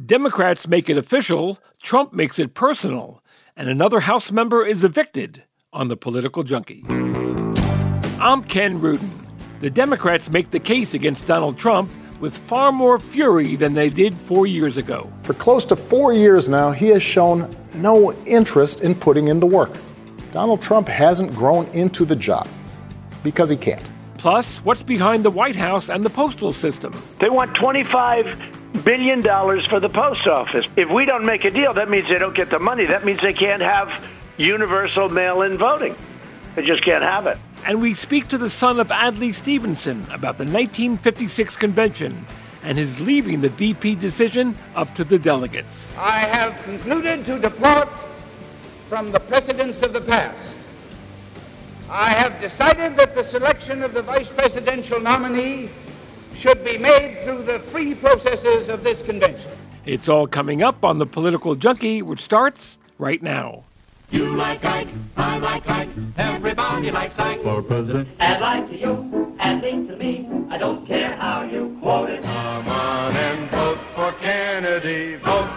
Democrats make it official, Trump makes it personal, and another House member is evicted on The Political Junkie. I'm Ken Rudin. The Democrats make the case against Donald Trump with far more fury than they did 4 years ago. For close to 4 years now, he has shown no interest in putting in the work. Donald Trump hasn't grown into the job because he can't. Plus, what's behind the White House and the postal system? They want $25 billion for the post office. If we don't make a deal, that means they don't get the money. That means they can't have universal mail-in voting. They just can't have it. And we speak to the son of Adlai Stevenson about the 1956 convention and his leaving the VP decision up to the delegates. I have concluded to depart from the precedents of the past. I have decided that the selection of the vice presidential nominee should be made through the free processes of this convention. It's all coming up on The Political Junkie, which starts right now. You like Ike, I like Ike, everybody likes Ike for president. Add like to you, add link to me, I don't care how you quote it. Come on and vote for Kennedy,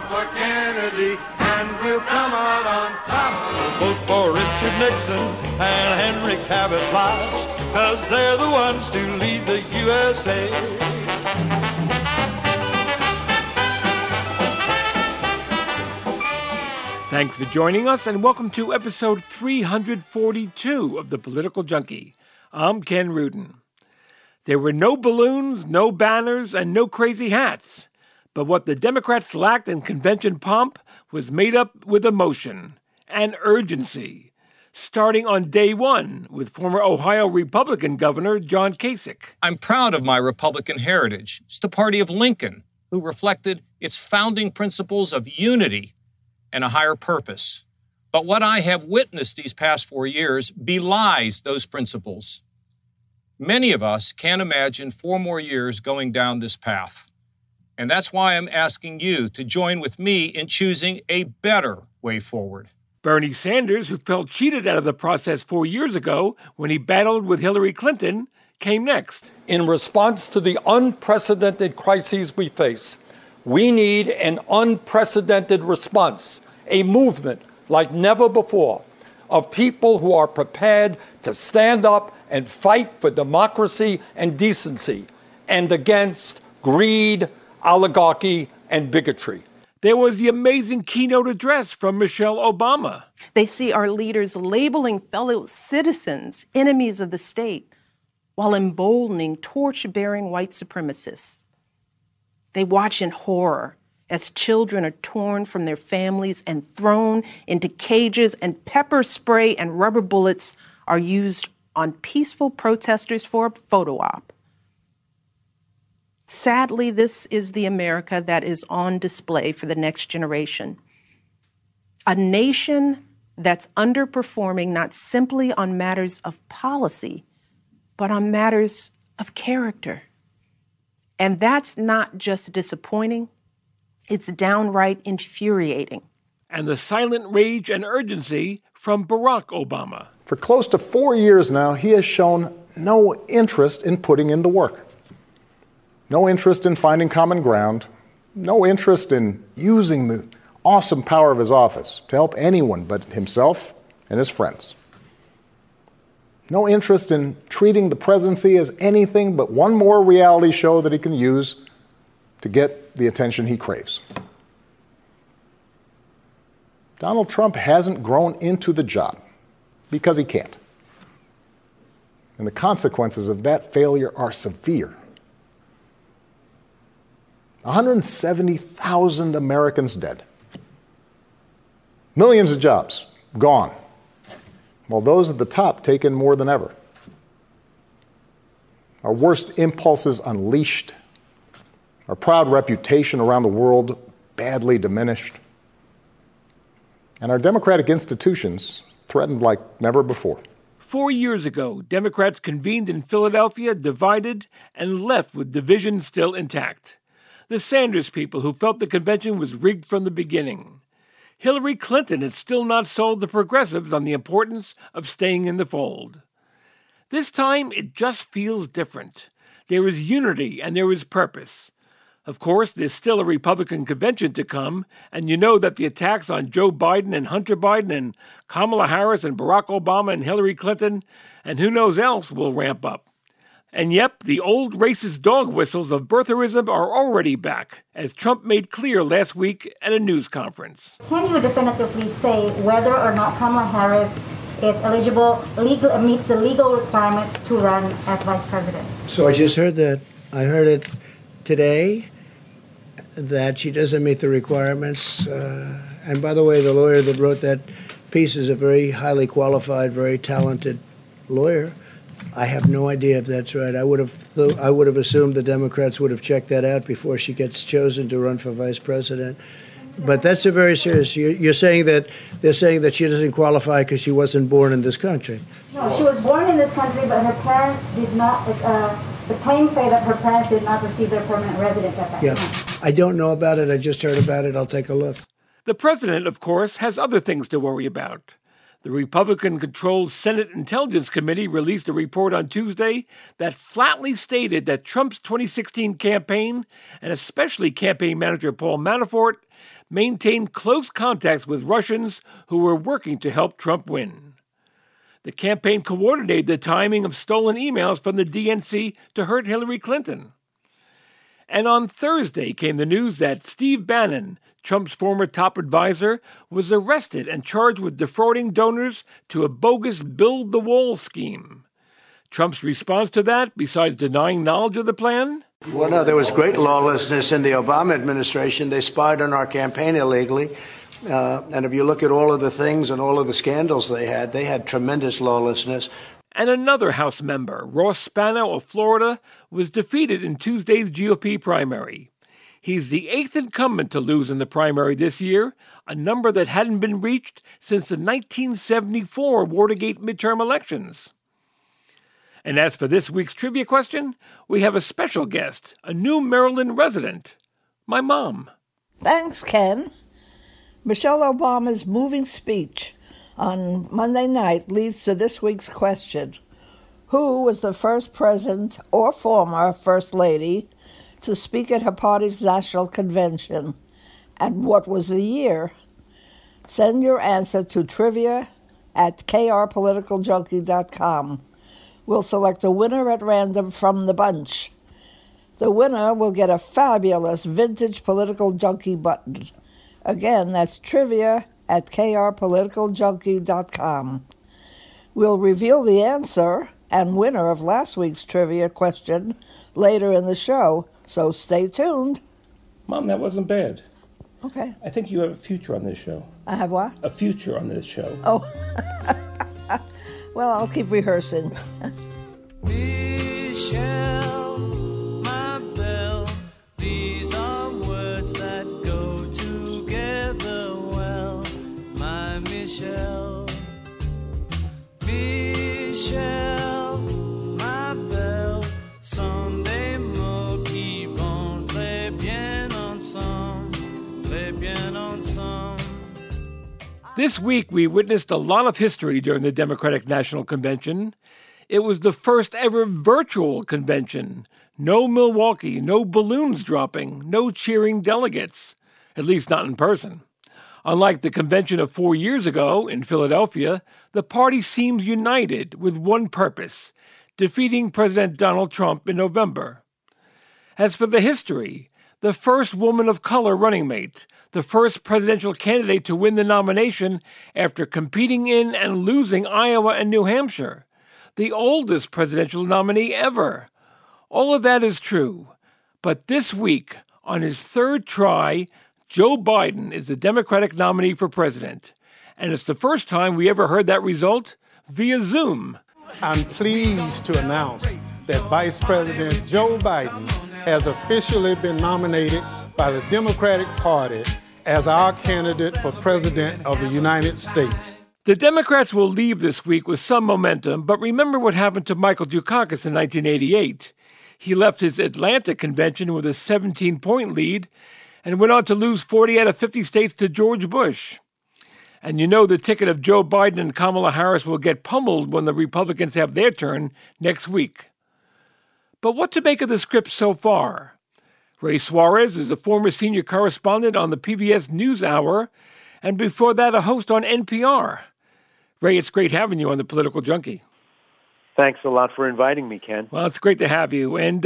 and we'll come out on top. Vote for Richard Nixon and Henry Cabot Lodge, 'cause they're the ones to lead the USA. Thanks for joining us, and welcome to episode 342 of The Political Junkie. I'm Ken Rudin. There were no balloons, no banners, and no crazy hats. But what the Democrats lacked in convention pomp was made up with emotion and urgency, starting on day one with former Ohio Republican Governor John Kasich. I'm proud of my Republican heritage. It's the party of Lincoln, who reflected its founding principles of unity and a higher purpose. But what I have witnessed these past 4 years belies those principles. Many of us can't imagine 4 more years going down this path. And that's why I'm asking you to join with me in choosing a better way forward. Bernie Sanders, who felt cheated out of the process 4 years ago when he battled with Hillary Clinton, came next. In response to the unprecedented crises we face, we need an unprecedented response, a movement like never before, of people who are prepared to stand up and fight for democracy and decency and against greed, oligarchy, and bigotry. There was the amazing keynote address from Michelle Obama. They see our leaders labeling fellow citizens enemies of the state while emboldening torch-bearing white supremacists. They watch in horror as children are torn from their families and thrown into cages, and pepper spray and rubber bullets are used on peaceful protesters for a photo op. Sadly, this is the America that is on display for the next generation. A nation that's underperforming not simply on matters of policy, but on matters of character. And that's not just disappointing, it's downright infuriating. And the silent rage and urgency from Barack Obama. For close to 4 years now, he has shown no interest in putting in the work. No interest in finding common ground, no interest in using the awesome power of his office to help anyone but himself and his friends. No interest in treating the presidency as anything but one more reality show that he can use to get the attention he craves. Donald Trump hasn't grown into the job because he can't. And the consequences of that failure are severe. 170,000 Americans dead. Millions of jobs gone, while those at the top take in more than ever. Our worst impulses unleashed. Our proud reputation around the world badly diminished. And our democratic institutions threatened like never before. 4 years ago, Democrats convened in Philadelphia, divided, and left with division still intact. The Sanders people who felt the convention was rigged from the beginning. Hillary Clinton had still not sold the progressives on the importance of staying in the fold. This time, it just feels different. There is unity and there is purpose. Of course, there's still a Republican convention to come, and you know that the attacks on Joe Biden and Hunter Biden and Kamala Harris and Barack Obama and Hillary Clinton and who knows else will ramp up. And yep, the old racist dog whistles of birtherism are already back, as Trump made clear last week at a news conference. Can you definitively say whether or not Kamala Harris is eligible, meets the legal requirements to run as vice president? So I just heard that. I heard it today that she doesn't meet the requirements. And by the way, the lawyer that wrote that piece is a very highly qualified, very talented lawyer. I have no idea if that's right. I would have assumed the Democrats would have checked that out before she gets chosen to run for vice president. But that's a very serious. You're saying that they're saying that she doesn't qualify because she wasn't born in this country. No, she was born in this country, but her parents did not. The claims say that her parents did not receive their permanent residence at that time. I don't know about it. I just heard about it. I'll take a look. The president, of course, has other things to worry about. The Republican-controlled Senate Intelligence Committee released a report on Tuesday that flatly stated that Trump's 2016 campaign, and especially campaign manager Paul Manafort, maintained close contacts with Russians who were working to help Trump win. The campaign coordinated the timing of stolen emails from the DNC to hurt Hillary Clinton. And on Thursday came the news that Steve Bannon, Trump's former top advisor, was arrested and charged with defrauding donors to a bogus Build the Wall scheme. Trump's response to that, besides denying knowledge of the plan? Well, no, there was great lawlessness in the Obama administration. They spied on our campaign illegally. And if you look at all of the things and all of the scandals they had tremendous lawlessness. And another House member, Ross Spano of Florida, was defeated in Tuesday's GOP primary. He's the 8th incumbent to lose in the primary this year, a number that hadn't been reached since the 1974 Watergate midterm elections. And as for this week's trivia question, we have a special guest, a new Maryland resident, my mom. Thanks, Ken. Michelle Obama's moving speech on Monday night leads to this week's question. Who was the first president or former first lady to speak at her party's national convention, and what was the year? Send your answer to trivia@krpoliticaljunkie.com. We'll select a winner at random from the bunch. The winner will get a fabulous vintage Political Junkie button. Again, that's trivia@krpoliticaljunkie.com. We'll reveal the answer and winner of last week's trivia question later in the show, so stay tuned. Mom, that wasn't bad. Okay. I think you have a future on this show. I have what? A future on this show. Oh. Well, I'll keep rehearsing. Michelle, my belle, these are words that go together well. My Michelle, Michelle, my belle, Sunday mo qui vont très bien ensemble. This week, we witnessed a lot of history during the Democratic National Convention. It was the first ever virtual convention. No Milwaukee, no balloons dropping, no cheering delegates, at least not in person. Unlike the convention of 4 years ago in Philadelphia, the party seems united with one purpose, defeating President Donald Trump in November. As for the history, the first woman of color running mate, the first presidential candidate to win the nomination after competing in and losing Iowa and New Hampshire, the oldest presidential nominee ever. All of that is true. But this week, on his third try, Joe Biden is the Democratic nominee for president. And it's the first time we ever heard that result via Zoom. I'm pleased to announce that Vice President Joe Biden has officially been nominated by the Democratic Party as our candidate for President of the United States. The Democrats will leave this week with some momentum, but remember what happened to Michael Dukakis in 1988. He left his Atlanta convention with a 17-point lead and went on to lose 40 out of 50 states to George Bush. And you know the ticket of Joe Biden and Kamala Harris will get pummeled when the Republicans have their turn next week. But what to make of the script so far? Ray Suarez is a former senior correspondent on the PBS NewsHour, and before that, a host on NPR. Ray, it's great having you on The Political Junkie. Thanks a lot for inviting me, Ken. Well, it's great to have you. And,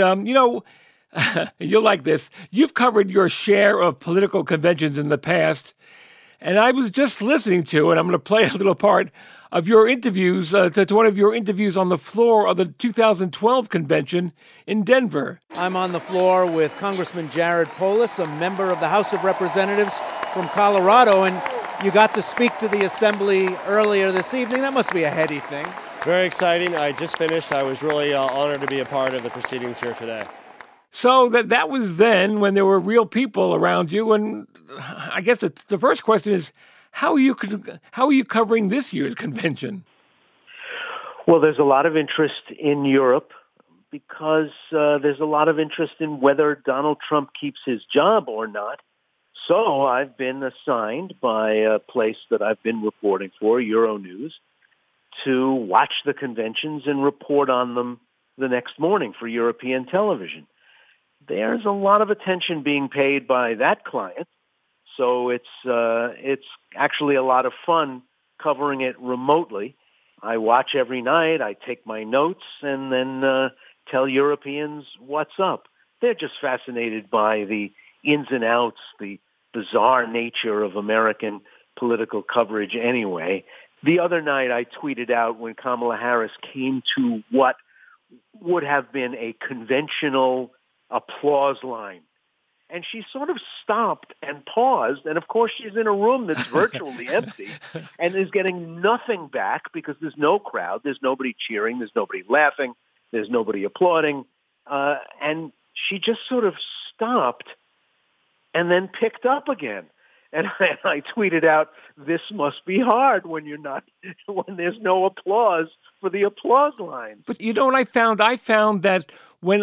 you'll like this. You've covered your share of political conventions in the past, and I was just listening to, and I'm going to play a little part of your interviews, to one of your interviews on the floor of the 2012 convention in Denver. I'm on the floor with Congressman Jared Polis, a member of the House of Representatives from Colorado, and you got to speak to the Assembly earlier this evening. That must be a heady thing. Very exciting. I just finished. I was really honored to be a part of the proceedings here today. So that was then when there were real people around you, and I guess the first question is, how are you covering this year's convention? Well, there's a lot of interest in Europe because there's a lot of interest in whether Donald Trump keeps his job or not. So I've been assigned by a place that I've been reporting for, Euronews, to watch the conventions and report on them the next morning for European television. There's a lot of attention being paid by that client, so it's actually a lot of fun covering it remotely. I watch every night, I take my notes, and then tell Europeans what's up. They're just fascinated by the ins and outs, the bizarre nature of American political coverage anyway. The other night I tweeted out when Kamala Harris came to what would have been a conventional applause line. And she sort of stopped and paused. And of course, she's in a room that's virtually empty and is getting nothing back because there's no crowd. There's nobody cheering. There's nobody laughing. There's nobody applauding. And she just sort of stopped and then picked up again. And I tweeted out, this must be hard when when there's no applause for the applause line. But you know what I found? I found that when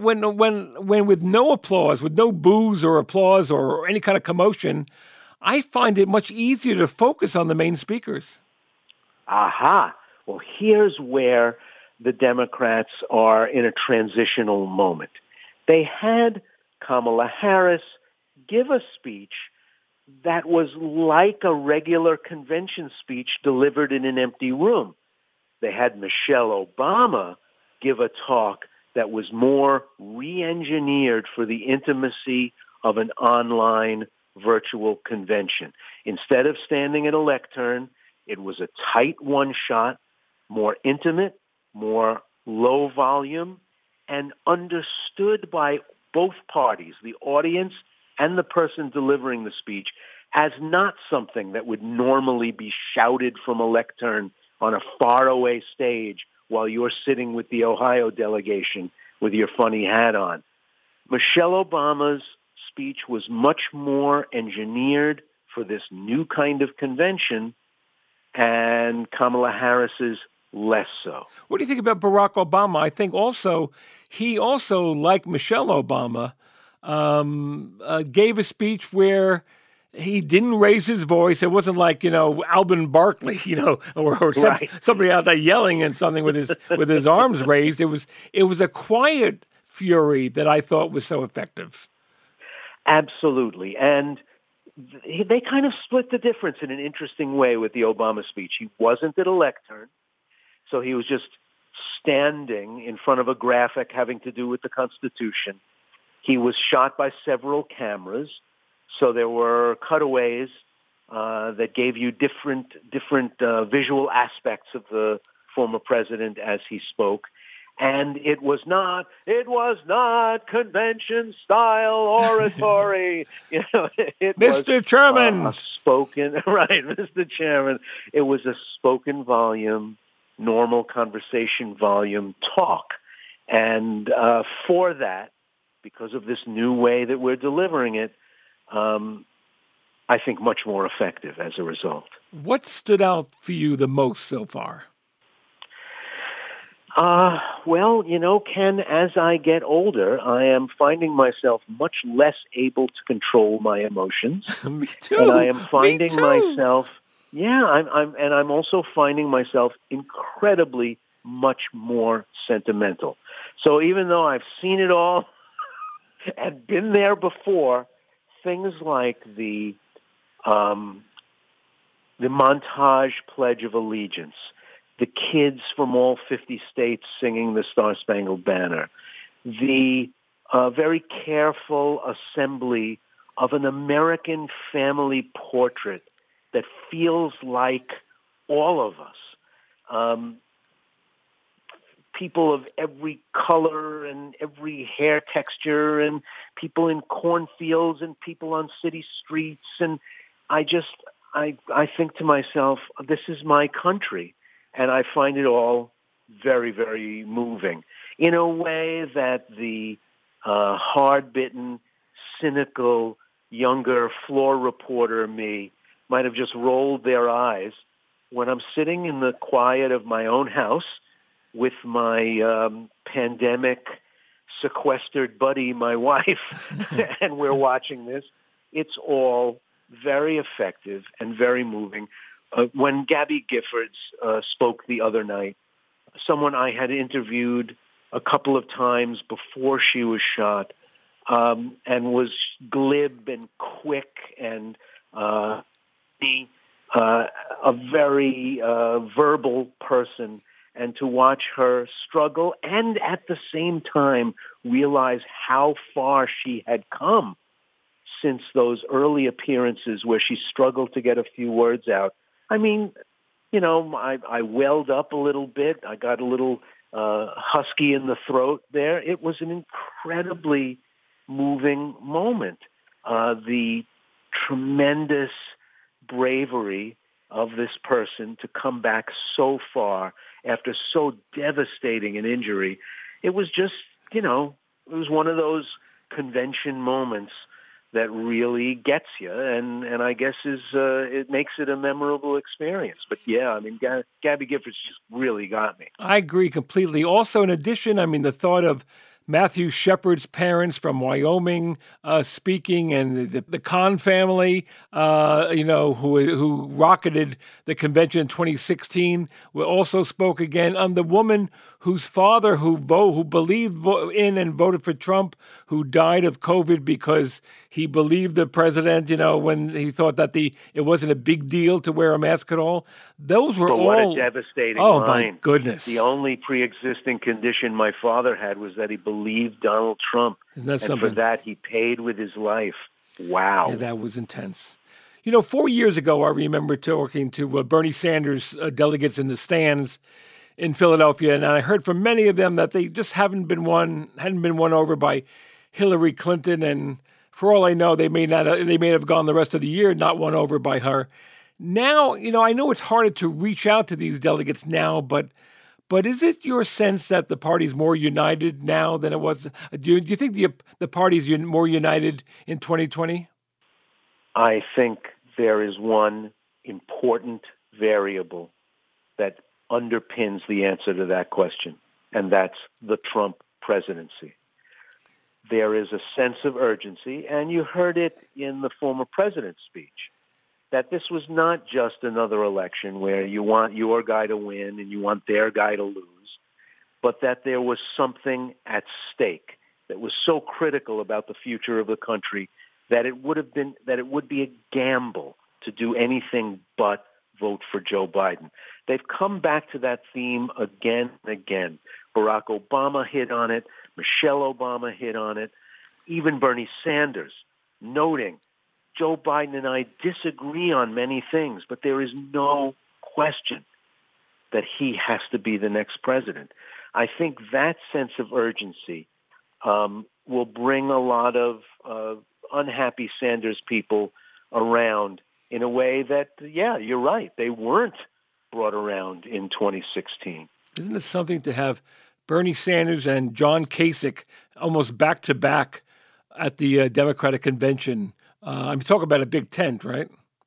with no applause, with no boos or applause or any kind of commotion, I find it much easier to focus on the main speakers. Aha. Well, here's where the Democrats are in a transitional moment. They had Kamala Harris give a speech that was like a regular convention speech delivered in an empty room. They had Michelle Obama give a talk that was more re-engineered for the intimacy of an online virtual convention. Instead of standing at a lectern, it was a tight one-shot, more intimate, more low volume, and understood by both parties, the audience and the person delivering the speech, as not something that would normally be shouted from a lectern on a faraway stage while you're sitting with the Ohio delegation with your funny hat on. Michelle Obama's speech was much more engineered for this new kind of convention, and Kamala Harris's less so. What do you think about Barack Obama? I think he also, like Michelle Obama, gave a speech where he didn't raise his voice. It wasn't like, Alvin Barkley, or somebody out there yelling and something with his arms raised. It was a quiet fury that I thought was so effective. Absolutely. And they kind of split the difference in an interesting way with the Obama speech. He wasn't at a lectern, so he was just standing in front of a graphic having to do with the Constitution. He was shot by several cameras, so there were cutaways that gave you different visual aspects of the former president as he spoke. And it was not convention style oratory. It Mr. Chairman. A spoken, right, Mr. Chairman. It was a spoken volume, normal conversation volume talk. And for that, because of this new way that we're delivering it, I think much more effective as a result. What stood out for you the most so far? Well, Ken, as I get older, I am finding myself much less able to control my emotions. Me too. And I am finding myself, I'm also finding myself incredibly much more sentimental. So even though I've seen it all, and been there before. Things like the montage Pledge of Allegiance, the kids from all 50 states singing the Star-Spangled Banner, the very careful assembly of an American family portrait that feels like all of us. People of every color and every hair texture, and people in cornfields and people on city streets. And I think to myself, this is my country. And I find it all very, very moving in a way that the hard-bitten, cynical, younger floor reporter me might have just rolled their eyes when I'm sitting in the quiet of my own house with my pandemic sequestered buddy, my wife, and we're watching this. It's all very effective and very moving. When Gabby Giffords spoke the other night, someone I had interviewed a couple of times before she was shot, and was glib and quick and a very verbal person, and to watch her struggle and at the same time realize how far she had come since those early appearances where she struggled to get a few words out. I mean, you know, I welled up a little bit. I got a little husky in the throat there. It was an incredibly moving moment. The tremendous bravery of this person to come back so far after so devastating an injury. It was just, you know, it was one of those convention moments that really gets you, and I guess it makes it a memorable experience. But yeah, I mean, Gabby Giffords just really got me. I agree completely. Also, in addition, I mean, the thought of Matthew Shepard's parents from Wyoming speaking, and the Kahn family, who rocketed the convention in 2016, also spoke again. The woman whose father, who believed in and voted for Trump, who died of COVID because he believed the president, when he thought that it wasn't a big deal to wear a mask at all. Those were all... What a devastating line. My goodness. The only pre-existing condition my father had was that he believed Donald Trump. And for that, he paid with his life. Wow. Yeah, that was intense. 4 years ago, I remember talking to Bernie Sanders delegates in the stands in Philadelphia, and I heard from many of them that they just hadn't been won over by Hillary Clinton, and for all I know, they may have gone the rest of the year not won over by her. Now, I know it's harder to reach out to these delegates now, but is it your sense that the party's more united now than it was? Do you think the party's more united in 2020? I think there is one important variable that underpins the answer to that question, and that's the Trump presidency. There is a sense of urgency, and you heard it in the former president's speech, that this was not just another election where you want your guy to win and you want their guy to lose, but that there was something at stake that was so critical about the future of the country that it would be a gamble to do anything but vote for Joe Biden. They've come back to that theme again and again. Barack Obama hit on it. Michelle Obama hit on it. Even Bernie Sanders, noting Joe Biden and I disagree on many things, but there is no question that he has to be the next president. I think that sense of urgency will bring a lot of unhappy Sanders people around in a way that, yeah, you're right, they weren't brought around in 2016. Isn't it something to have Bernie Sanders and John Kasich almost back-to-back at the Democratic convention? I'm talking about a big tent, right?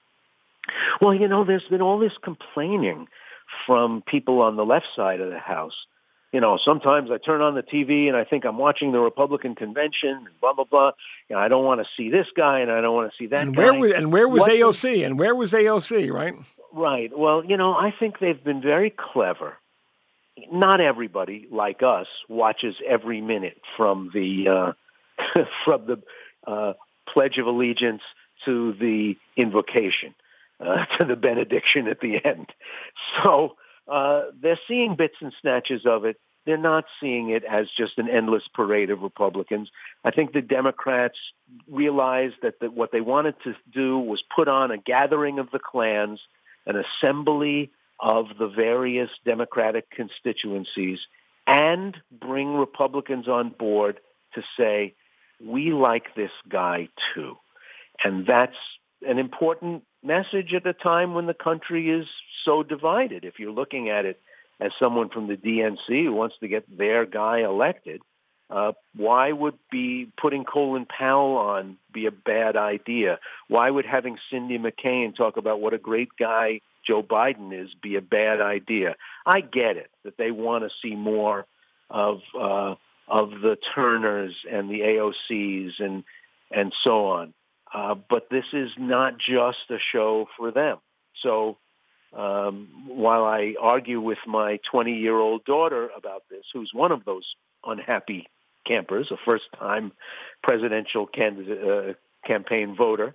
Well, there's been all this complaining from people on the left side of the House. Sometimes I turn on the TV and I think I'm watching the Republican convention and blah, blah, blah. I don't want to see this guy and I don't want to see that guy. Where was AOC? And where was AOC, right? Right. Well, I think they've been very clever. Not everybody, like us, watches every minute from the from the Pledge of Allegiance to the invocation, to the benediction at the end. So they're seeing bits and snatches of it. They're not seeing it as just an endless parade of Republicans. I think the Democrats realized that what they wanted to do was put on a gathering of the clans, an assembly of the various Democratic constituencies, and bring Republicans on board to say, we like this guy too. And that's an important message at a time when the country is so divided. If you're looking at it as someone from the DNC who wants to get their guy elected, why would putting Colin Powell on be a bad idea? Why would having Cindy McCain talk about what a great guy Joe Biden is be a bad idea? I get it that they want to see more of the Turners and the AOCs and so on. But this is not just a show for them. So while I argue with my 20-year-old daughter about this, who's one of those unhappy campers, a first-time presidential campaign voter,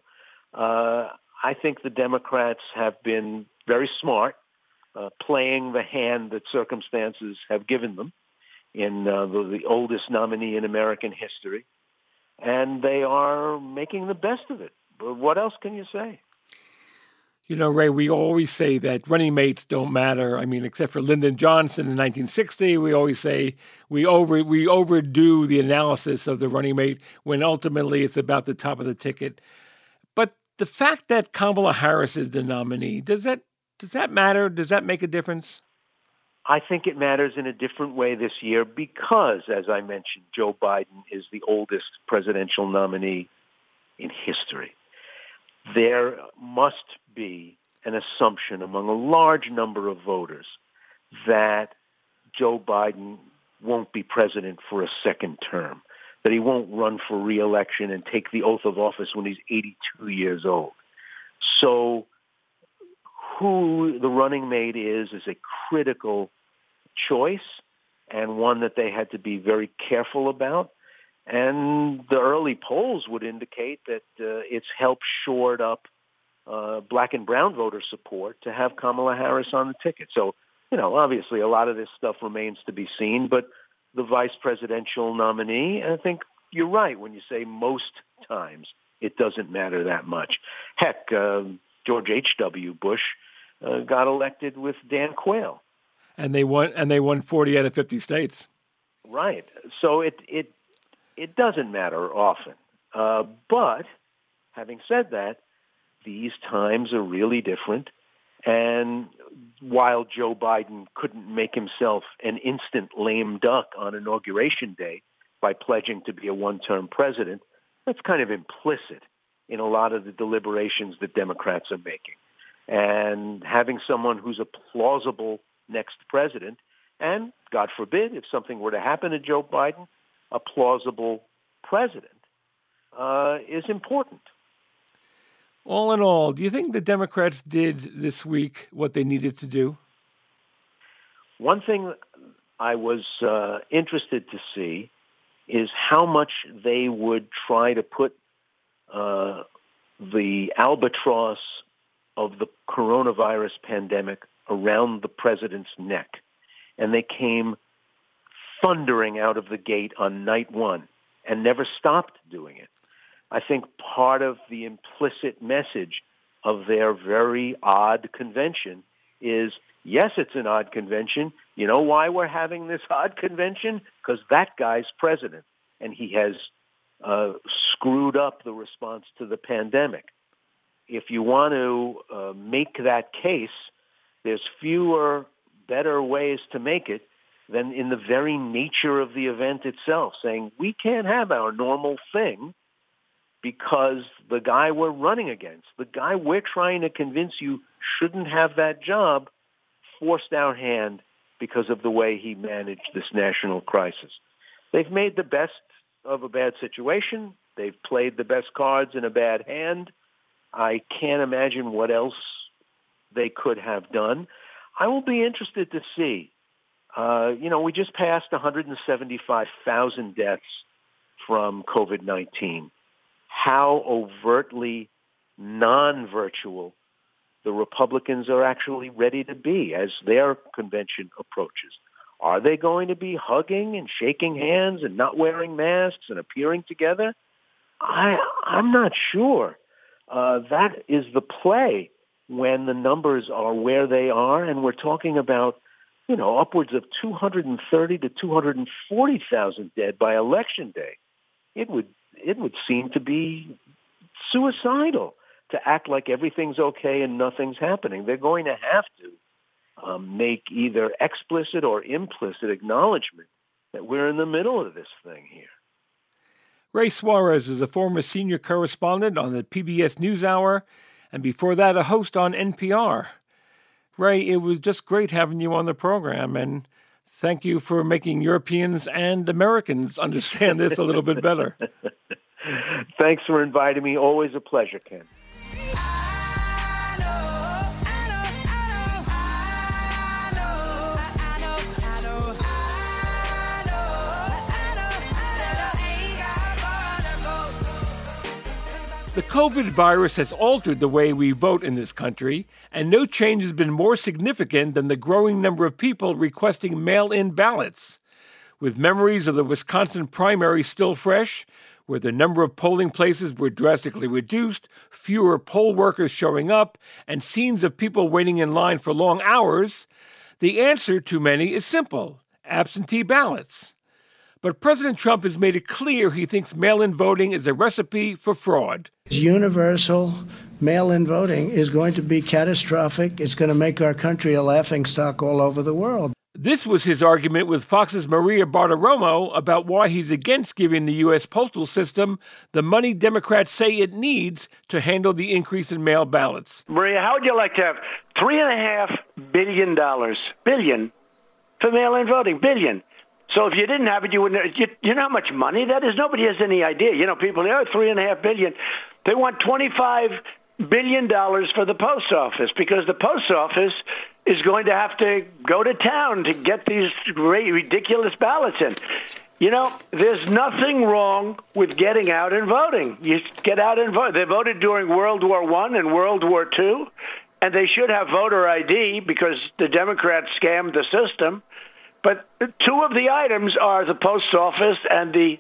I think the Democrats have been very smart, playing the hand that circumstances have given them in the oldest nominee in American history, and they are making the best of it. But what else can you say? You know, Ray, we always say that running mates don't matter. I mean, except for Lyndon Johnson in 1960, we always say we overdo the analysis of the running mate when ultimately it's about the top of the ticket. But the fact that Kamala Harris is the nominee, does that matter? Does that make a difference? I think it matters in a different way this year because, as I mentioned, Joe Biden is the oldest presidential nominee in history. There must be an assumption among a large number of voters that Joe Biden won't be president for a second term, that he won't run for re-election and take the oath of office when he's 82 years old. So who the running mate is a critical choice and one that they had to be very careful about. And the early polls would indicate that it's helped shored up black and brown voter support to have Kamala Harris on the ticket. So, you know, obviously a lot of this stuff remains to be seen, but the vice presidential nominee, I think you're right when you say most times it doesn't matter that much. Heck, George H.W. Bush got elected with Dan Quayle. And they won 40 out of 50 states. Right. So it doesn't matter often. But having said that, these times are really different. And while Joe Biden couldn't make himself an instant lame duck on Inauguration Day by pledging to be a one-term president, that's kind of implicit in a lot of the deliberations that Democrats are making. And having someone who's a plausible next president, and God forbid, if something were to happen to Joe Biden, a plausible president, is important. All in all, do you think the Democrats did this week what they needed to do? One thing I was interested to see is how much they would try to put the albatross of the coronavirus pandemic around the president's neck. And they came thundering out of the gate on night one and never stopped doing it. I think part of the implicit message of their very odd convention is, yes, it's an odd convention. You know why we're having this odd convention? Because that guy's president, and he has screwed up the response to the pandemic. If you want to make that case, there's fewer, better ways to make it than in the very nature of the event itself, saying we can't have our normal thing because the guy we're running against, the guy we're trying to convince you shouldn't have that job, forced our hand because of the way he managed this national crisis. They've made the best of a bad situation. They've played the best cards in a bad hand. I can't imagine what else they could have done. I will be interested to see. We just passed 175,000 deaths from COVID-19, how overtly non-virtual the Republicans are actually ready to be as their convention approaches. Are they going to be hugging and shaking hands and not wearing masks and appearing together? I'm not sure. That is the play when the numbers are where they are, and we're talking about, upwards of 230 to 240,000 dead by Election Day. It would seem to be suicidal to act like everything's okay and nothing's happening. They're going to have to make either explicit or implicit acknowledgement that we're in the middle of this thing here. Ray Suarez is a former senior correspondent on the PBS NewsHour, and before that, a host on NPR. Ray, it was just great having you on the program, and thank you for making Europeans and Americans understand this a little bit better. Thanks for inviting me. Always a pleasure, Ken. The COVID virus has altered the way we vote in this country, and no change has been more significant than the growing number of people requesting mail-in ballots. With memories of the Wisconsin primary still fresh, where the number of polling places were drastically reduced, fewer poll workers showing up, and scenes of people waiting in line for long hours, the answer to many is simple: absentee ballots. But President Trump has made it clear he thinks mail-in voting is a recipe for fraud. Universal mail-in voting is going to be catastrophic. It's going to make our country a laughingstock all over the world. This was his argument with Fox's Maria Bartiromo about why he's against giving the U.S. postal system the money Democrats say it needs to handle the increase in mail ballots. Maria, how would you like to have $3.5 billion for mail-in voting? Billion. So if you didn't have it, you wouldn't. You know how much money that is? Nobody has any idea. People, $3.5 billion. They want $25 billion for the post office because the post office is going to have to go to town to get these ridiculous ballots in. There's nothing wrong with getting out and voting. You get out and vote. They voted during World War I and World War II, and they should have voter ID because the Democrats scammed the system. But two of the items are the post office and the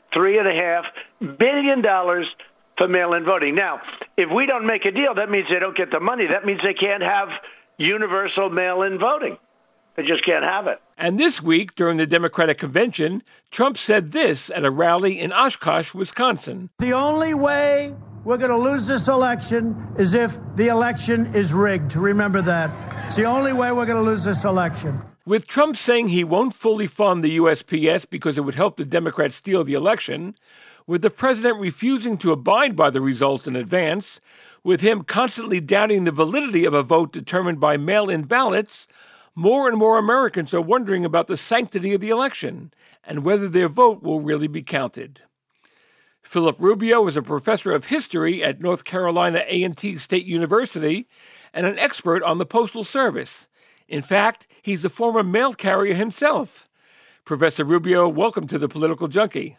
$3.5 billion for mail-in voting. Now, if we don't make a deal, that means they don't get the money. That means they can't have universal mail-in voting. They just can't have it. And this week, during the Democratic convention, Trump said this at a rally in Oshkosh, Wisconsin. The only way we're going to lose this election is if the election is rigged. Remember that. It's the only way we're going to lose this election. With Trump saying he won't fully fund the USPS because it would help the Democrats steal the election, with the president refusing to abide by the results in advance, with him constantly doubting the validity of a vote determined by mail-in ballots, more and more Americans are wondering about the sanctity of the election and whether their vote will really be counted. Philip Rubio is a professor of history at North Carolina A&T State University and an expert on the Postal Service. In fact, he's a former mail carrier himself. Professor Rubio, welcome to the Political Junkie.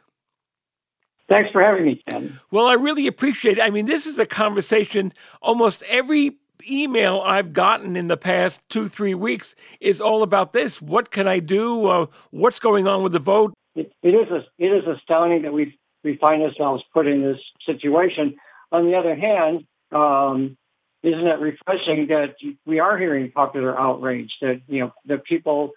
Thanks for having me, Ken. Well, I really appreciate it. I mean, this is a conversation. Almost every email I've gotten in the past 2-3 weeks is all about this. What can I do? What's going on with the vote? It is astounding that we find ourselves put in this situation. On the other hand, isn't it refreshing that we are hearing popular outrage, that that people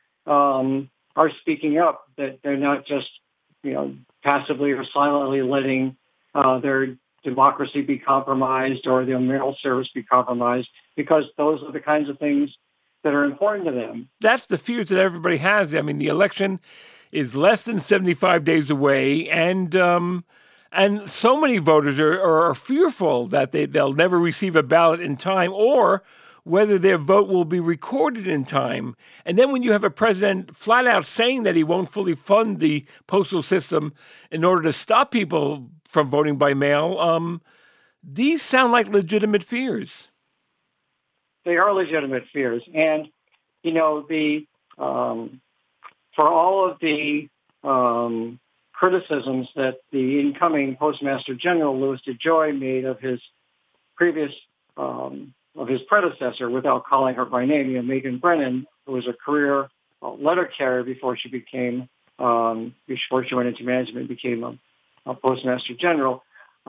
are speaking up, that they're not just passively or silently letting their democracy be compromised or their mail service be compromised, because those are the kinds of things that are important to them. That's the fears that everybody has. I mean, the election is less than 75 days away, and so many voters are fearful that they'll never receive a ballot in time, or whether their vote will be recorded in time. And then when you have a president flat out saying that he won't fully fund the postal system in order to stop people from voting by mail, these sound like legitimate fears. They are legitimate fears. And, for all of the criticisms that the incoming Postmaster General, Louis DeJoy, made of his previous, of his predecessor, without calling her by name, Megan Brennan, who was a career letter carrier before she became, before she went into management, became a Postmaster General.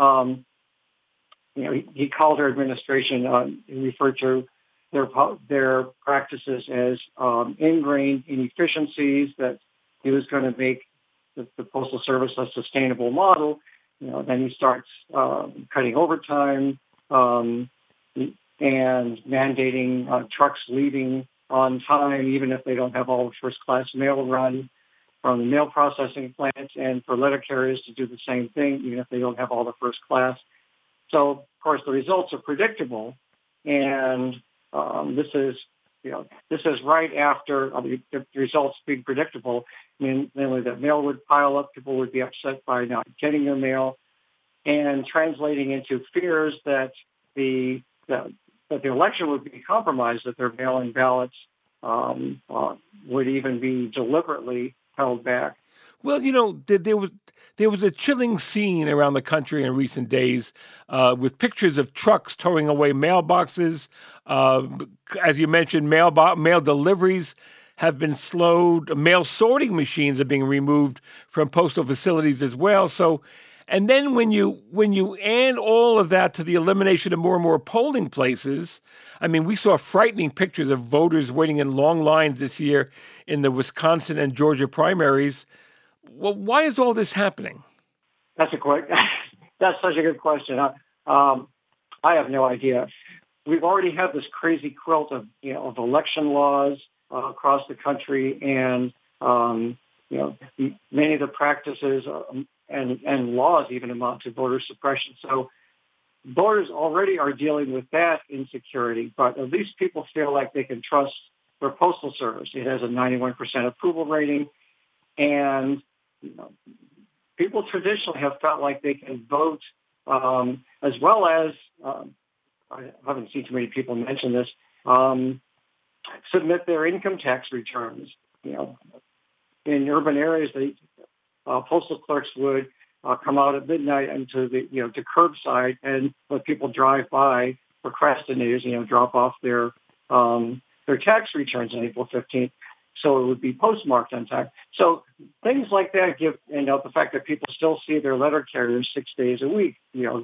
He called her administration, he referred to their practices as ingrained inefficiencies, that he was going to make the Postal Service a sustainable model. Then he starts cutting overtime and mandating trucks leaving on time, even if they don't have all the first-class mail run from the mail processing plants, and for letter carriers to do the same thing, even if they don't have all the first class. So, of course, the results are predictable, and this is right after the results being predictable. Namely, that mail would pile up, people would be upset by not getting their mail, and translating into fears that the election would be compromised, that their mail-in ballots would even be deliberately held back. Well, there was a chilling scene around the country in recent days with pictures of trucks towing away mailboxes. As you mentioned, mail deliveries have been slowed. Mail sorting machines are being removed from postal facilities as well. So, and then when you add all of that to the elimination of more and more polling places, I mean, we saw frightening pictures of voters waiting in long lines this year in the Wisconsin and Georgia primaries. Well, why is all this happening? That's such a good question. I have no idea. We've already had this crazy quilt of election laws across the country, and many of the practices and laws even amount to voter suppression. So voters already are dealing with that insecurity, but at least people feel like they can trust their postal service. It has a 91% approval rating, and people traditionally have felt like they can vote, as well as, I haven't seen too many people mention this, submit their income tax returns. In urban areas, postal clerks would come out at midnight and to curbside and let people drive by, procrastinators, drop off their tax returns on April 15th. So it would be postmarked on time. So things like that give, the fact that people still see their letter carriers 6 days a week,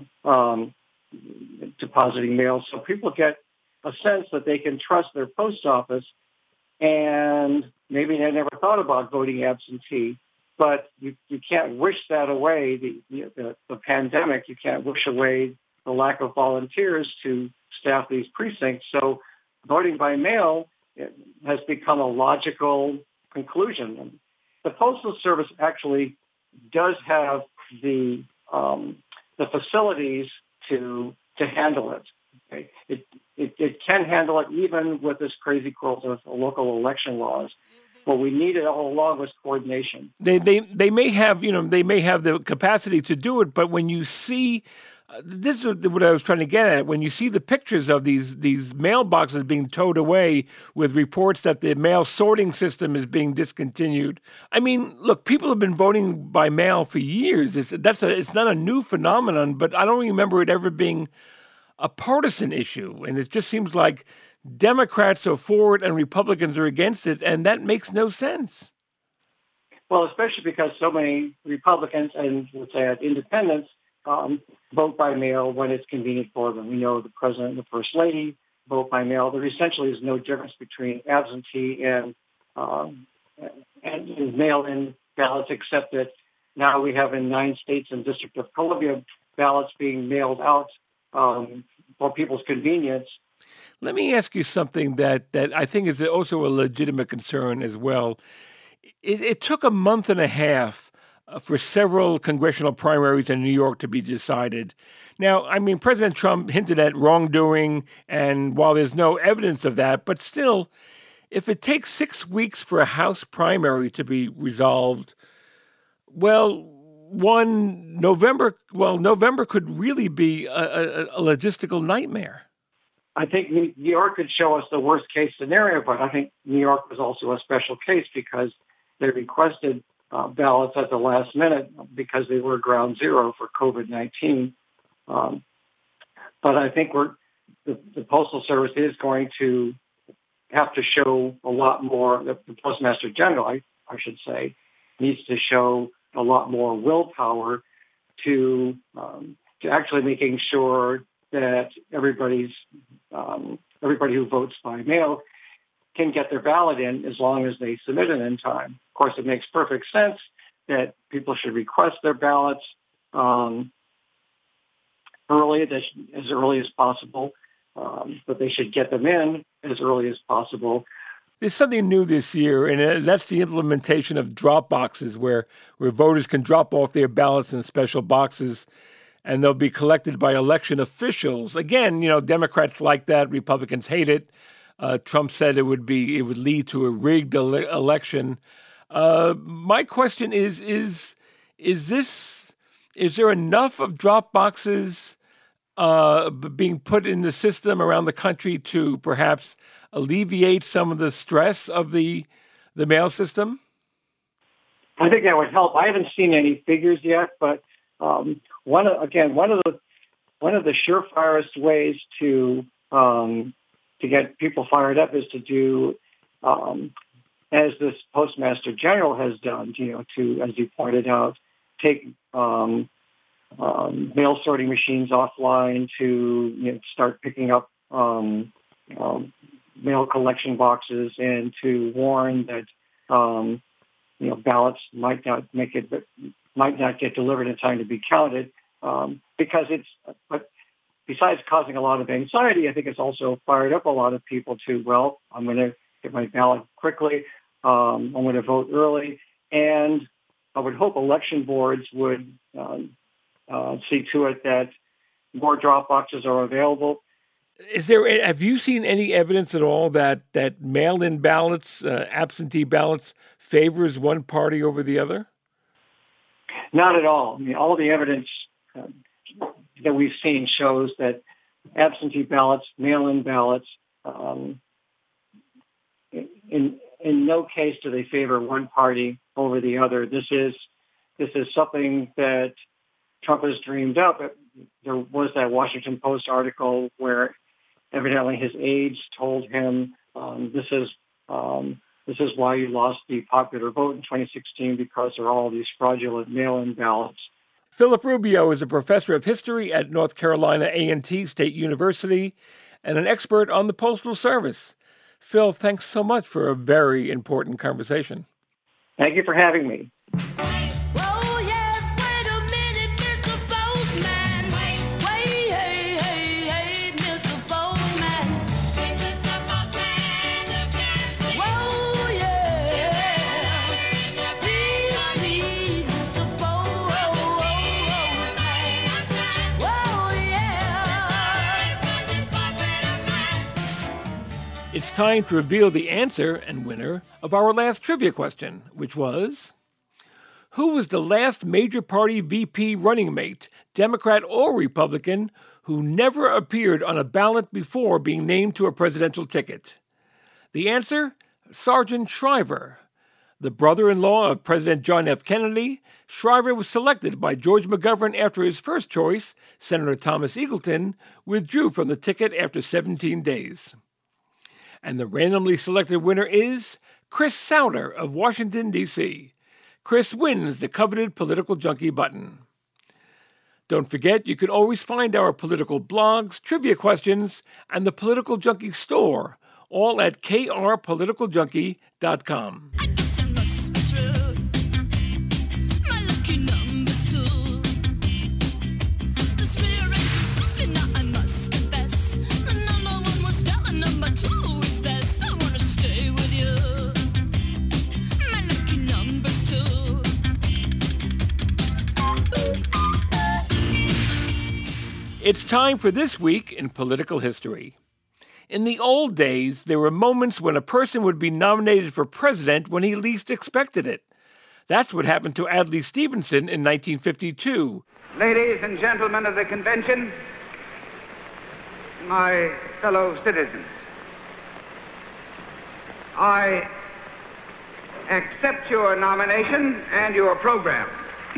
depositing mail. So people get a sense that they can trust their post office, and maybe they never thought about voting absentee, but you can't wish that away. The pandemic, you can't wish away the lack of volunteers to staff these precincts. So voting by mail has become a logical conclusion. The Postal Service actually does have the facilities to handle it. Okay? It can handle it even with this crazy quilt of local election laws. What we needed all along was coordination. They may have the capacity to do it, but when you see this is what I was trying to get at. When you see the pictures of these mailboxes being towed away with reports that the mail sorting system is being discontinued, I mean, look, people have been voting by mail for years. It's not a new phenomenon, but I don't remember it ever being a partisan issue. And it just seems like Democrats are for it and Republicans are against it, and that makes no sense. Well, especially because so many Republicans and, let's say, independents vote by mail when it's convenient for them. We know the president and the first lady vote by mail. There essentially is no difference between absentee and mail-in ballots, except that now we have in 9 states and District of Columbia ballots being mailed out for people's convenience. Let me ask you something that I think is also a legitimate concern as well. It took a month and a half for several congressional primaries in New York to be decided. Now, I mean, President Trump hinted at wrongdoing, and while there's no evidence of that, but still, if it takes 6 weeks for a House primary to be resolved, November could really be a logistical nightmare. I think New York could show us the worst case scenario, but I think New York was also a special case because they requested ballots at the last minute because they were ground zero for COVID-19. But I think the Postal Service is going to have to show a lot more. The Postmaster General, I should say, needs to show a lot more willpower to actually making sure that everybody who votes by mail can get their ballot in as long as they submit it in time. Of course, it makes perfect sense that people should request their ballots early, as early as possible, but they should get them in as early as possible. There's something new this year, and that's the implementation of drop boxes where voters can drop off their ballots in special boxes, and they'll be collected by election officials. Again, Democrats like that. Republicans hate it. Trump said it would lead to a rigged election. My question is there enough of drop boxes being put in the system around the country to perhaps alleviate some of the stress of the mail system? I think that would help. I haven't seen any figures yet, but one of the surefirest ways to get people fired up is to do, as this Postmaster General has done, to, as you pointed out, take mail sorting machines offline, to start picking up mail collection boxes, and to warn that ballots might not get delivered in time to be counted, because but besides causing a lot of anxiety, I think it's also fired up a lot of people to, well, I'm going to get my ballot quickly, I'm going to vote early, and I would hope election boards would see to it that more drop boxes are available. Have you seen any evidence at all that mail-in ballots, absentee ballots, favors one party over the other? Not at all. I mean, all the evidence that we've seen shows that absentee ballots, mail-in ballots, in no case do they favor one party over the other. This is something that Trump has dreamed up. There was that Washington Post article where evidently his aides told him, this is why you lost the popular vote in 2016, because there are all these fraudulent mail-in ballots. Philip Rubio is a professor of history at North Carolina A&T State University and an expert on the Postal Service. Phil, thanks so much for a very important conversation. Thank you for having me. It's time to reveal the answer and winner of our last trivia question, which was, who was the last major party VP running mate, Democrat or Republican, who never appeared on a ballot before being named to a presidential ticket? The answer, Sargent Shriver. The brother-in-law of President John F. Kennedy, Shriver was selected by George McGovern after his first choice, Senator Thomas Eagleton, withdrew from the ticket after 17 days. And the randomly selected winner is Chris Sauter of Washington, D.C. Chris wins the coveted Political Junkie button. Don't forget, you can always find our political blogs, trivia questions, and the Political Junkie store, all at krpoliticaljunkie.com. It's time for This Week in Political History. In the old days, there were moments when a person would be nominated for president when he least expected it. That's what happened to Adlai Stevenson in 1952. Ladies and gentlemen of the convention, my fellow citizens, I accept your nomination and your program.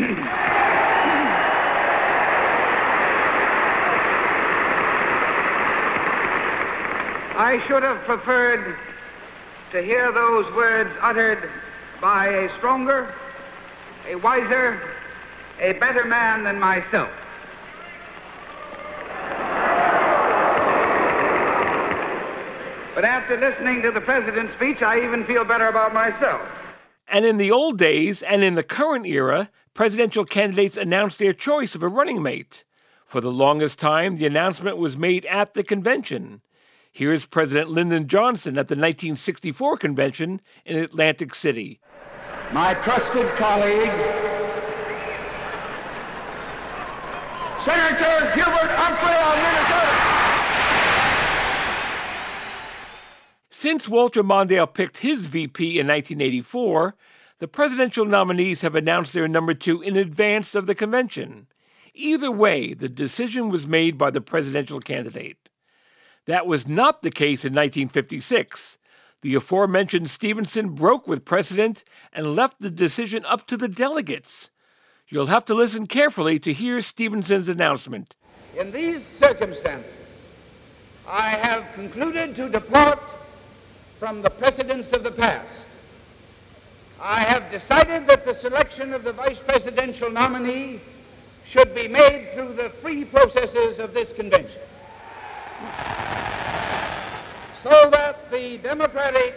I should have preferred to hear those words uttered by a stronger, a wiser, a better man than myself. But after listening to the president's speech, I even feel better about myself. And in the old days and in the current era, presidential candidates announced their choice of a running mate. For the longest time, the announcement was made at the convention. Here's President Lyndon Johnson at the 1964 convention in Atlantic City. My trusted colleague, Senator Hubert Humphrey of Minnesota. Since Walter Mondale picked his VP in 1984, the presidential nominees have announced their number two in advance of the convention. Either way, the decision was made by the presidential candidate. That was not the case in 1956. The aforementioned Stevenson broke with precedent and left the decision up to the delegates. You'll have to listen carefully to hear Stevenson's announcement. In these circumstances, I have concluded to depart from the precedents of the past. I have decided that the selection of the vice presidential nominee should be made through the free processes of this convention, so that the Democratic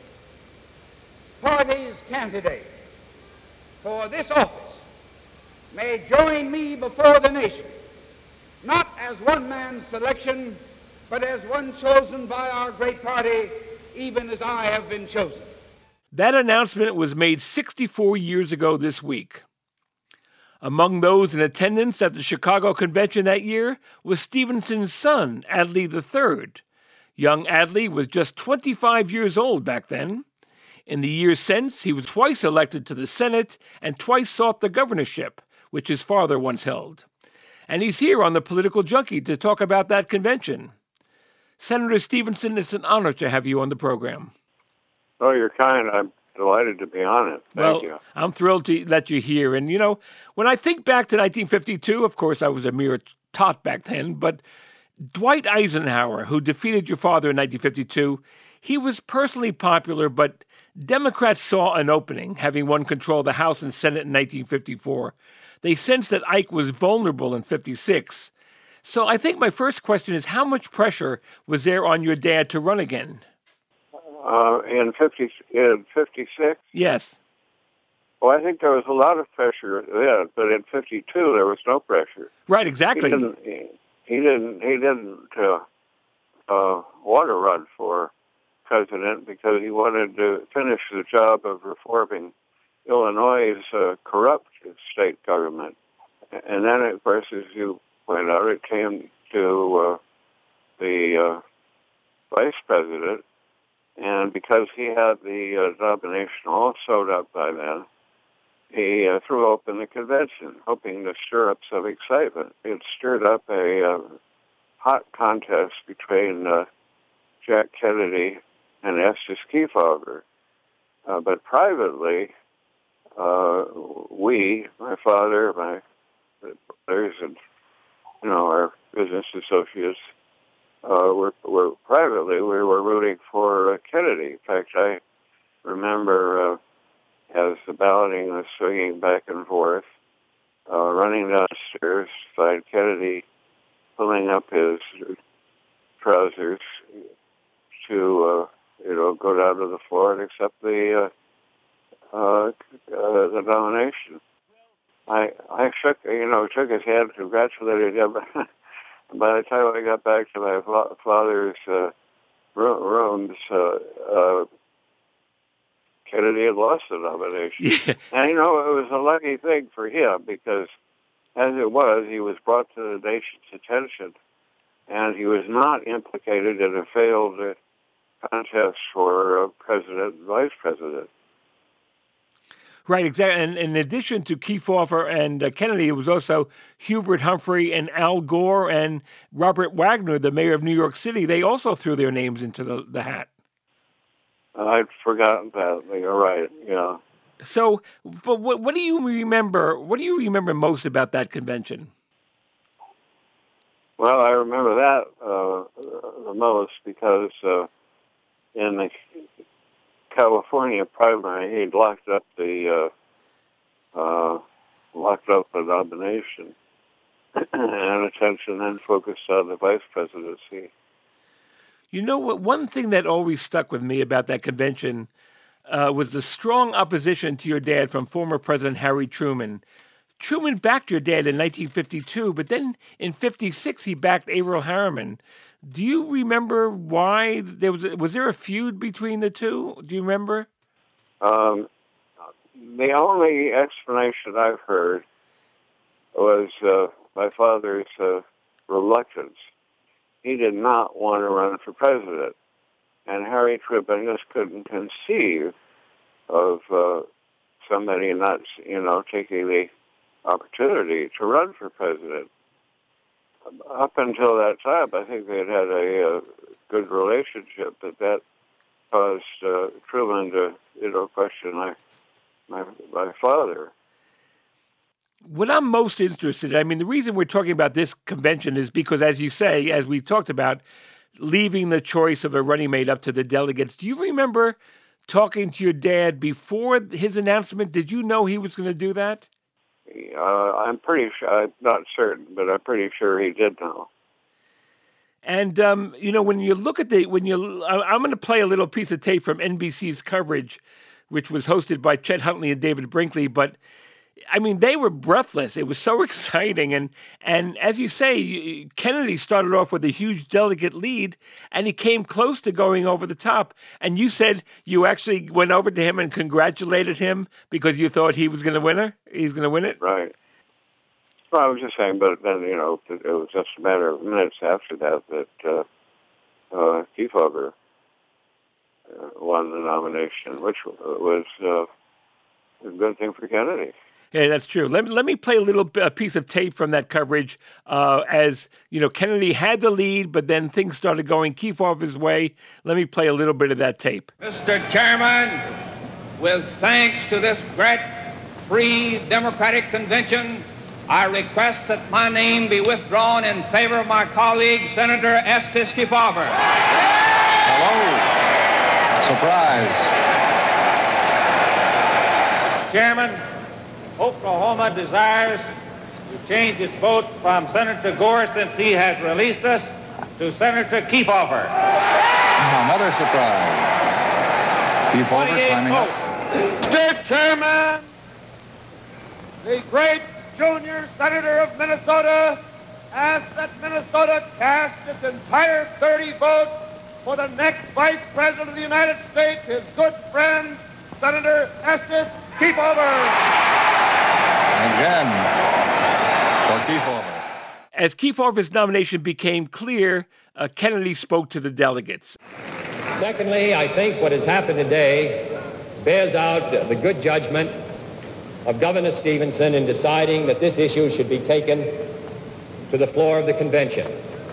Party's candidate for this office may join me before the nation, not as one man's selection, but as one chosen by our great party, even as I have been chosen. That announcement was made 64 years ago this week. Among those in attendance at the Chicago convention that year was Stevenson's son, Adlai III. Young Adlai was just 25 years old back then. In the years since, he was twice elected to the Senate and twice sought the governorship, which his father once held. And he's here on the Political Junkie to talk about that convention. Senator Stevenson, it's an honor to have you on the program. Oh, you're kind. I'm delighted to be on it. Thank you. I'm thrilled to let you here. And, you know, when I think back to 1952, of course, I was a mere tot back then, but Dwight Eisenhower, who defeated your father in 1952, he was personally popular, but Democrats saw an opening, having won control of the House and Senate in 1954. They sensed that Ike was vulnerable in 56. So I think my first question is, how much pressure was there on your dad to run again? In 56? Yes. Well, I think there was a lot of pressure then, but in 52 there was no pressure. Right, exactly. He didn't want to run for president because he wanted to finish the job of reforming Illinois' corrupt state government. And then, of course, as you point out, it came to the vice president, and because he had the nomination all sewed up by then, he threw open the convention, hoping to stir up some excitement. It stirred up a hot contest between Jack Kennedy and Estes Kefauver. But privately, my father, my brothers, and our business associates, were privately, we were rooting for Kennedy. In fact, I remember as the balloting was swinging back and forth, running downstairs, find Kennedy pulling up his trousers to, go down to the floor and accept the nomination. I shook his hand, congratulated him. By the time I got back to my father's rooms, Kennedy had lost the nomination. Yeah. And, it was a lucky thing for him because, as it was, he was brought to the nation's attention, and he was not implicated in a failed contest for president and vice president. Right, exactly. And in addition to Kefauver and Kennedy, it was also Hubert Humphrey and Al Gore and Robert Wagner, the mayor of New York City. They also threw their names into the hat. I'd forgotten that. You're right. Yeah. So, but what do you remember? What do you remember most about that convention? Well, I remember that the most because in the California primary, he'd locked up the nomination, and attention then focused on the vice presidency. You know what? One thing that always stuck with me about that convention was the strong opposition to your dad from former President Harry Truman. Truman backed your dad in 1952, but then in 56 he backed Averell Harriman. Do you remember why there was there a feud between the two? Do you remember? The only explanation I've heard was my father's reluctance. He did not want to run for president, and Harry Truman just couldn't conceive of somebody not, taking the opportunity to run for president. Up until that time, I think they had a good relationship, but that caused Truman to, question my father. What I'm most interested in, I mean, the reason we're talking about this convention is because, as you say, as we talked about, leaving the choice of a running mate up to the delegates. Do you remember talking to your dad before his announcement? Did you know he was going to do that? I'm pretty sure, I'm not certain, but I'm pretty sure he did know. And, when you look at I'm going to play a little piece of tape from NBC's coverage, which was hosted by Chet Huntley and David Brinkley, but I mean, they were breathless. It was so exciting. And as you say, Kennedy started off with a huge delegate lead, and he came close to going over the top. And you said you actually went over to him and congratulated him because you thought he was going to win it? He's going to win it? Right. Well, I was just saying, but then, it was just a matter of minutes after that Kefauver won the nomination, which was a good thing for Kennedy. Yeah, that's true. Let me play a piece of tape from that coverage as, Kennedy had the lead, but then things started going Kefauver's way. Let me play a little bit of that tape. Mr. Chairman, with thanks to this great free democratic convention, I request that my name be withdrawn in favor of my colleague, Senator Estes Kefauver. Hello. Surprise. Chairman, Oklahoma desires to change its vote from Senator Gore, since he has released us, to Senator Kefauver. Another surprise. Kefauver climbing up. Mr. Chairman, the great junior senator of Minnesota asks that Minnesota cast its entire 30 votes for the next vice president of the United States, his good friend, Senator Estes Kefauver. Again, for Kefauver. As Kefauver's nomination became clear, Kennedy spoke to the delegates. Secondly, I think what has happened today bears out the good judgment of Governor Stevenson in deciding that this issue should be taken to the floor of the convention.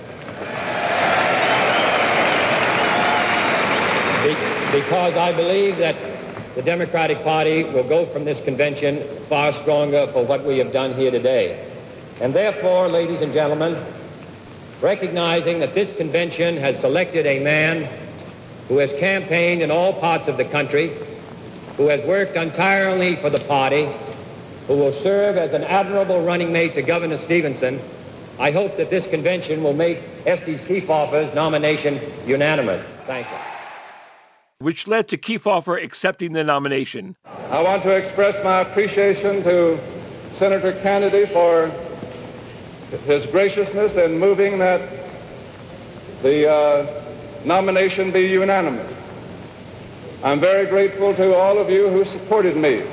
Because I believe that the Democratic Party will go from this convention far stronger for what we have done here today. And therefore, ladies and gentlemen, recognizing that this convention has selected a man who has campaigned in all parts of the country, who has worked entirely for the party, who will serve as an admirable running mate to Governor Stevenson, I hope that this convention will make Estes Kefauver's nomination unanimous. Thank you. Which led to Kefauver accepting the nomination. I want to express my appreciation to Senator Kennedy for his graciousness in moving that the nomination be unanimous. I'm very grateful to all of you who supported me.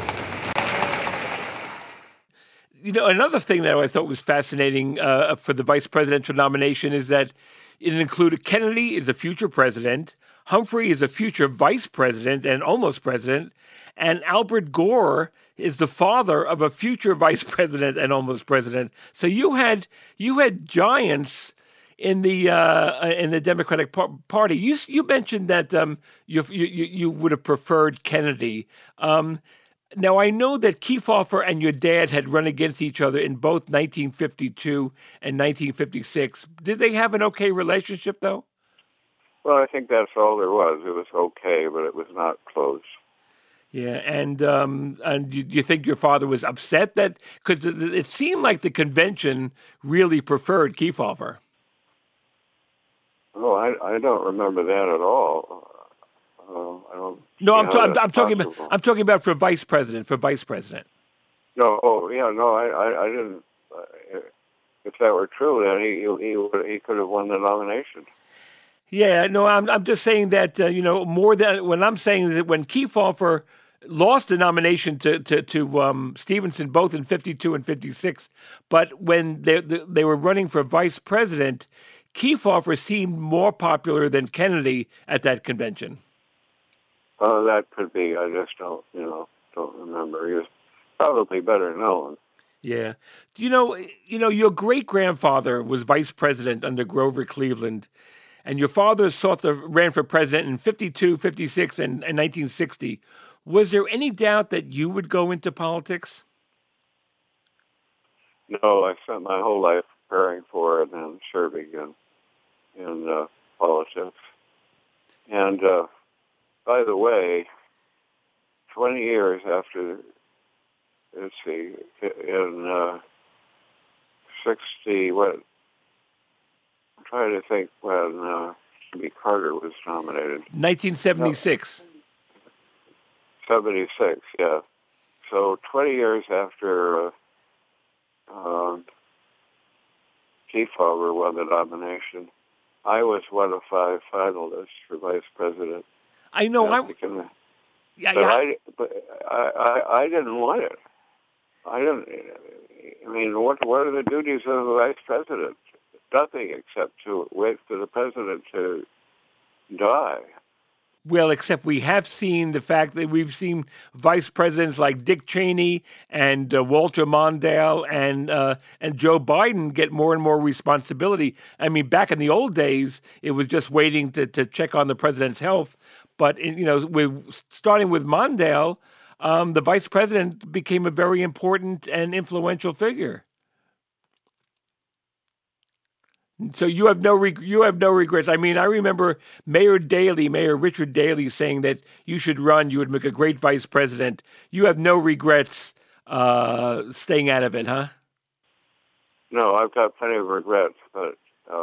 Another thing that I thought was fascinating for the vice presidential nomination is that it included Kennedy is a future president, Humphrey is a future vice president and almost president, and Albert Gore is the father of a future vice president and almost president. So you had giants in the Democratic Party. You mentioned that you would have preferred Kennedy. Now, I know that Kefauver and your dad had run against each other in both 1952 and 1956. Did they have an okay relationship, though? Well, I think that's all there was. It was okay, but it was not close. Yeah, and do you think your father was upset that because it seemed like the convention really preferred Kefauver? Oh, I don't remember that at all. I don't. No, I'm talking about for vice president. For vice president. No, I didn't. If that were true, then he could have won the nomination. Yeah, no, I'm just saying that more than when I'm saying that when Kefauver lost the nomination to Stevenson both in 52 and 56, but when they were running for vice president, Kefauver seemed more popular than Kennedy at that convention. That could be. I just don't remember. He was probably better known. Yeah. Your great-grandfather was vice president under Grover Cleveland, and your father ran for president in 52, 56, and 1960. Was there any doubt that you would go into politics? No, I spent my whole life preparing for it and serving in politics. And by the way, 20 years after, let's see, in 60, what? I'm trying to think when Jimmy Carter was nominated. 1976. 76, yeah. So 20 years after Kefauver won the nomination, I was one of 5 finalists for vice president. I know. I didn't want it. I didn't. I mean, what are the duties of the vice president? Nothing except to wait for the president to die. Well, except we have seen the fact that we've seen vice presidents like Dick Cheney and Walter Mondale and Joe Biden get more and more responsibility. I mean, back in the old days, it was just waiting to check on the president's health. But starting with Mondale, the vice president became a very important and influential figure. So you have no regrets. I mean, I remember Mayor Richard Daley, saying that you should run. You would make a great vice president. You have no regrets staying out of it, huh? No, I've got plenty of regrets, but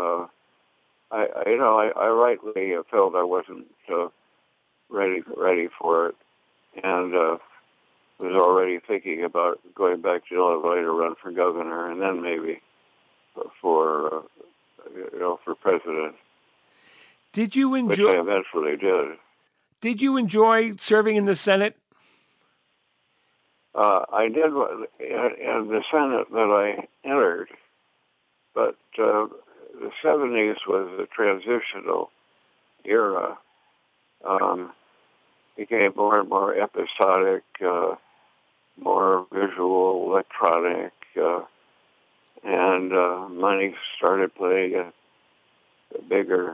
I rightly felt I wasn't ready for it, and was already thinking about going back to Illinois to run for governor, and then maybe for president. Did you enjoy? Which I eventually did. Did you enjoy serving in the Senate? I did in the Senate that I entered, but the 70s was a transitional era. Became more and more episodic, more visual, electronic, and money started playing a bigger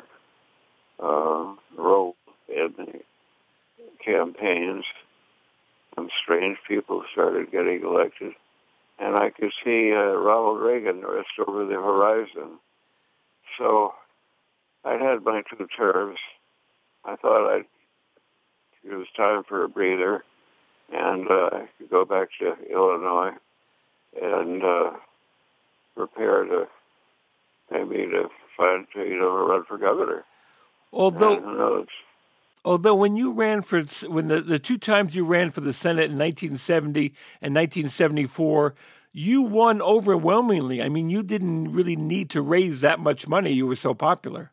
role in the campaigns. Some strange people started getting elected. And I could see Ronald Reagan just over the horizon. So I'd had my 2 terms. I thought it was time for a breather, and I could go back to Illinois and prepare to run for governor. Although when you ran when the 2 times you ran for the Senate in 1970 and 1974, you won overwhelmingly. I mean, you didn't really need to raise that much money. You were so popular.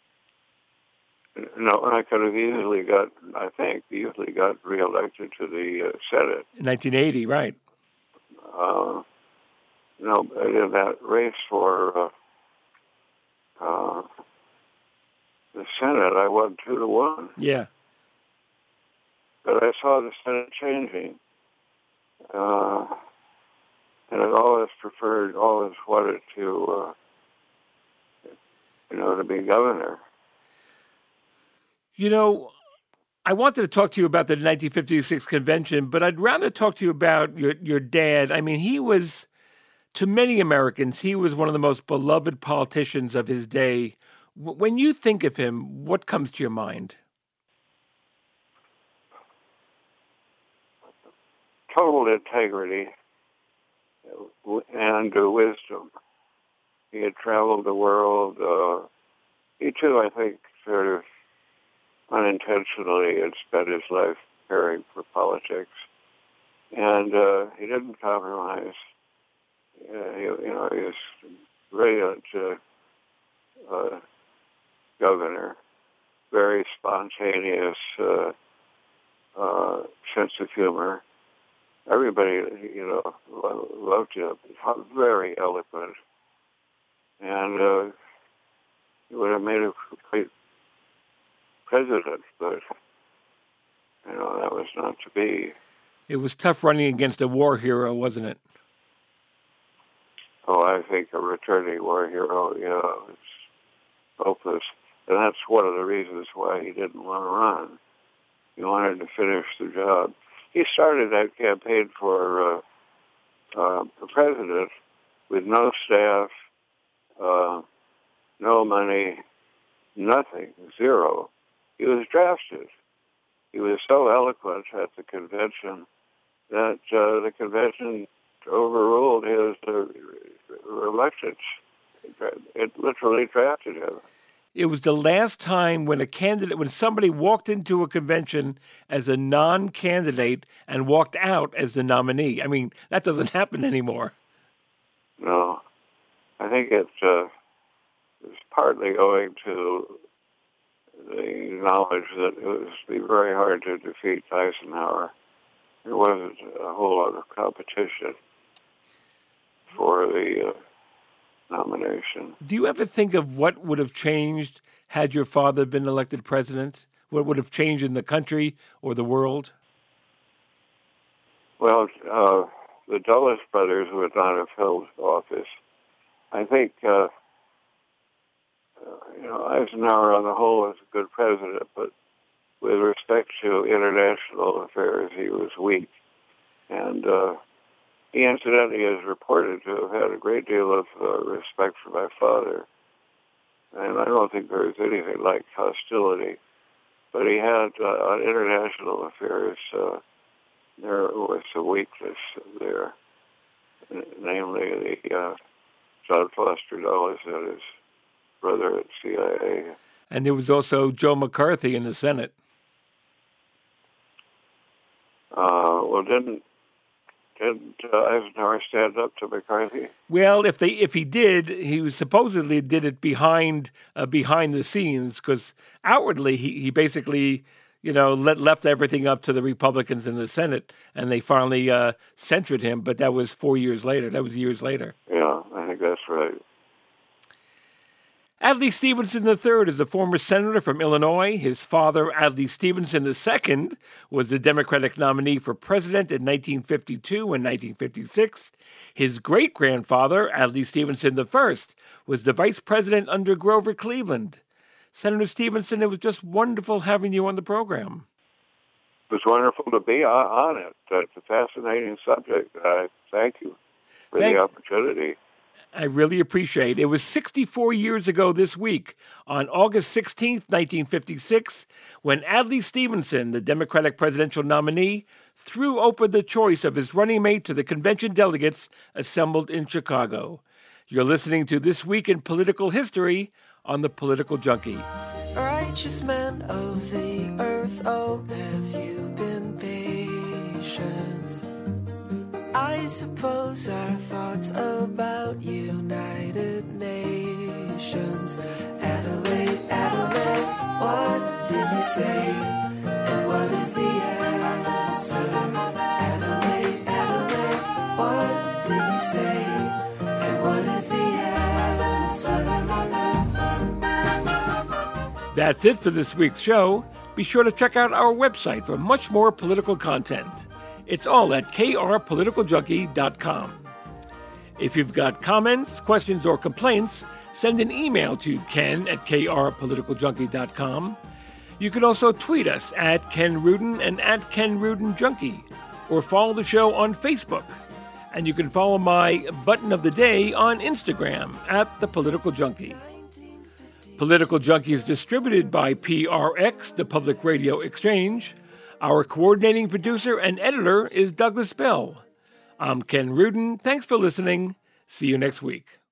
No, I could have easily got reelected to the Senate. In 1980, right. No, in that race for the Senate, I won 2-1. Yeah. But I saw the Senate changing. And I always wanted to to be governor. You know, I wanted to talk to you about the 1956 convention, but I'd rather talk to you about your dad. I mean, he was, to many Americans, he was one of the most beloved politicians of his day. When you think of him, what comes to your mind? Total integrity and wisdom. He had traveled the world. He too, I think, sort of unintentionally had spent his life preparing for politics, and he didn't compromise. He was a brilliant governor, very spontaneous sense of humor. Everybody, loved him. Very eloquent, and he would have made a great president, but that was not to be. It was tough running against a war hero, wasn't it? Oh, I think a returning war hero, it's hopeless. And that's one of the reasons why he didn't want to run. He wanted to finish the job. He started that campaign for president with no staff, no money, nothing, zero. He was drafted. He was so eloquent at the convention that the convention overruled his elections. It literally drafted him. It was the last time when somebody walked into a convention as a non-candidate and walked out as the nominee. I mean, that doesn't happen anymore. No. I think it's partly owing to the knowledge that it would be very hard to defeat Eisenhower. There wasn't a whole lot of competition for the nomination. Do you ever think of what would have changed had your father been elected president? What would have changed in the country or the world? Well, the Dulles brothers would not have held office. I think, Eisenhower on the whole was a good president, but with respect to international affairs, he was weak. And he incidentally is reported to have had a great deal of respect for my father. And I don't think there was anything like hostility. But he had, on international affairs, there was a weakness there. Namely, the John Foster Dulles and his brother at CIA. And there was also Joe McCarthy in the Senate. Didn't Eisenhower stand up to McCarthy? Well, if he did, he supposedly did it behind the scenes, because outwardly he basically left everything up to the Republicans in the Senate, and they finally censured him. But that was 4 years later. That was years later. Yeah, I think that's right. Adlai Stevenson III is a former senator from Illinois. His father, Adlai Stevenson II, was the Democratic nominee for president in 1952 and 1956. His great-grandfather, Adlai Stevenson I, was the vice president under Grover Cleveland. Senator Stevenson, it was just wonderful having you on the program. It was wonderful to be on it. It's a fascinating subject. Thank you for the opportunity. I really appreciate it. It was 64 years ago this week, on August 16th, 1956, when Adlai Stevenson, the Democratic presidential nominee, threw open the choice of his running mate to the convention delegates assembled in Chicago. You're listening to This Week in Political History on The Political Junkie. Righteous man of the earth, oh, have you been patient? I suppose our thoughts about United Nations. Adelaide, Adelaide, what did you say? And what is the answer? Adelaide, Adelaide, what did you say? And what is the answer? That's it for this week's show. Be sure to check out our website for much more political content. It's all at krpoliticaljunkie.com. If you've got comments, questions, or complaints, Send an email to ken@krpoliticaljunkie.com. You can also tweet us at Ken Rudin and at Ken Rudin Junkie, or follow the show on Facebook. And you can follow my button of the day on Instagram at The Political Junkie. Political Junkie is distributed by PRX, the Public Radio Exchange. Our coordinating producer and editor is Douglas Bell. I'm Ken Rudin. Thanks for listening. See you next week.